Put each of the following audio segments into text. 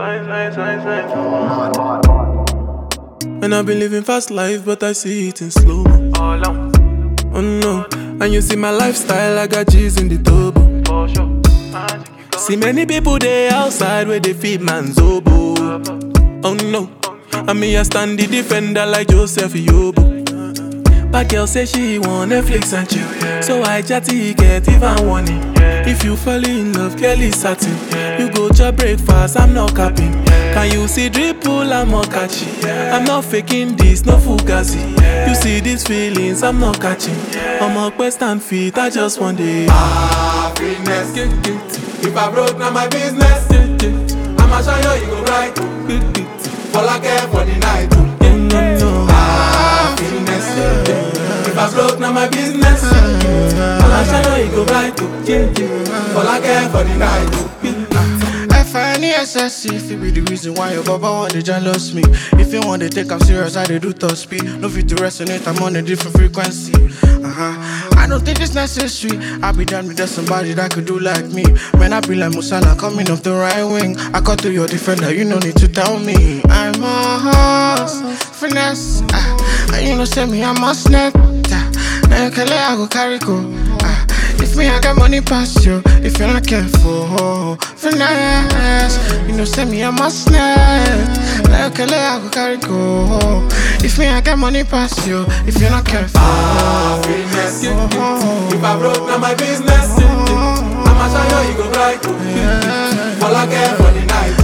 And I've been living fast life, but I see it in slow. Oh no, and you see my lifestyle, I got G's in the turbo. See many people there outside where they feed man's oboe. Oh no, and me I stand the defender like Joseph Yobo. But girl say she want Netflix and chill, so I chatty get even warning. If you fall in love, Kelly satin. You go to breakfast, I'm not capping. Can you see dripple, I'm not catchy. I'm not faking this, no fugazi. You see these feelings, I'm not catching. I'm a quest and feet, I just want it. Happiness. If I broke, now my business. I'ma show you go right. All I care for the night. Happiness. If I broke, now my business. I'ma show you go right. All I care for the night. FNESSC, if it be the reason why your baba want to jealous me. If you want to take I'm serious, I do top speed. No fit to resonate, I'm on a different frequency. I don't think it's necessary. I'll be damned if there's somebody that could do like me. Man, I be like Musala coming off the right wing. I cut to your defender, you no need to tell me. I'm a horse, finesse. And you know, say me, I'm a snap. Now you can let I go carry go. If me, I got money past you. If you're not careful, finesse. You know, say me, I'm a snap. Now you can let I go carry go. If me, I got money past you. If you're not careful, finesse. If I broke, now my business. I'ma show you go right. All I care for the night.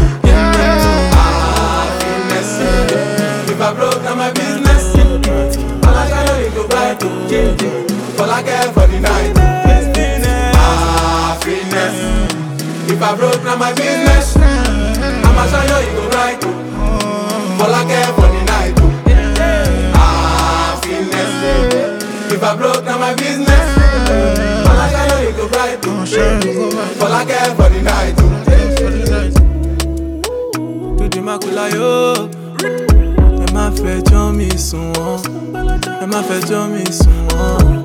Finesse. If I broke, now my business. I'ma show you go right. All I care for the night. Finesse. If I broke, now my business. I'ma show you go right. All I care for the night. Finesse. If I broke, now my business. I'ma show you go right. All I care for the night. To the macula yo. Ẹ má fẹjọ́ mi sùn wọ́n. Ẹ má fẹjọ́ mi sùn wọ́n.